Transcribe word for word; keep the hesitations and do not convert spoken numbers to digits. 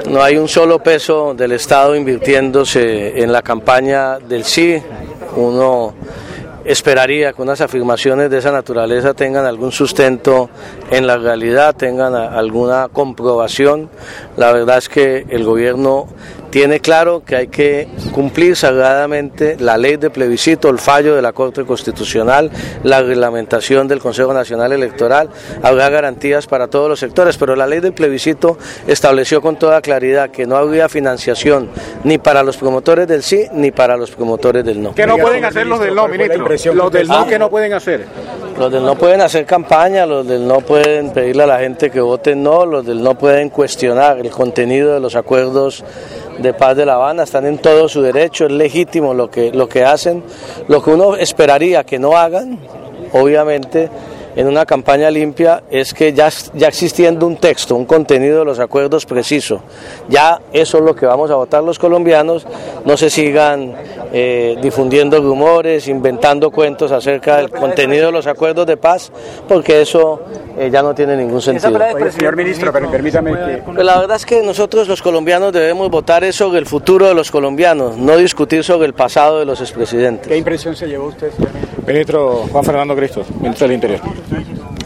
No hay un solo peso del Estado invirtiéndose en la campaña del sí. Uno esperaría que unas afirmaciones de esa naturaleza tengan algún sustento en la realidad, tengan alguna comprobación. La verdad es que el gobierno tiene claro que hay que cumplir sagradamente la ley de plebiscito, el fallo de la Corte Constitucional, la reglamentación del Consejo Nacional Electoral. Habrá garantías para todos los sectores, pero la ley del plebiscito estableció con toda claridad que no habría financiación ni para los promotores del sí ni para los promotores del no. ¿Qué no pueden hacer los del no, ministro? Los del no, ¿qué no pueden hacer? Los del no pueden hacer campaña, los del no pueden pedirle a la gente que vote no, los del no pueden cuestionar el contenido de los acuerdos de paz de La Habana, están en todo su derecho, es legítimo lo que, lo que hacen. Lo que uno esperaría que no hagan, obviamente, en una campaña limpia, es que ya, ya existiendo un texto, un contenido de los acuerdos preciso, ya eso es lo que vamos a votar los colombianos, no se sigan eh, difundiendo rumores, inventando cuentos acerca del contenido de los acuerdos de paz, porque eso eh, ya no tiene ningún sentido. Oye, señor ministro, pero permítame que... Pues la verdad es que nosotros los colombianos debemos votar es sobre el futuro de los colombianos, no discutir sobre el pasado de los expresidentes. ¿Qué impresión se llevó usted, señor ministro? Ministro Juan Fernando Cristo, ministro del Interior.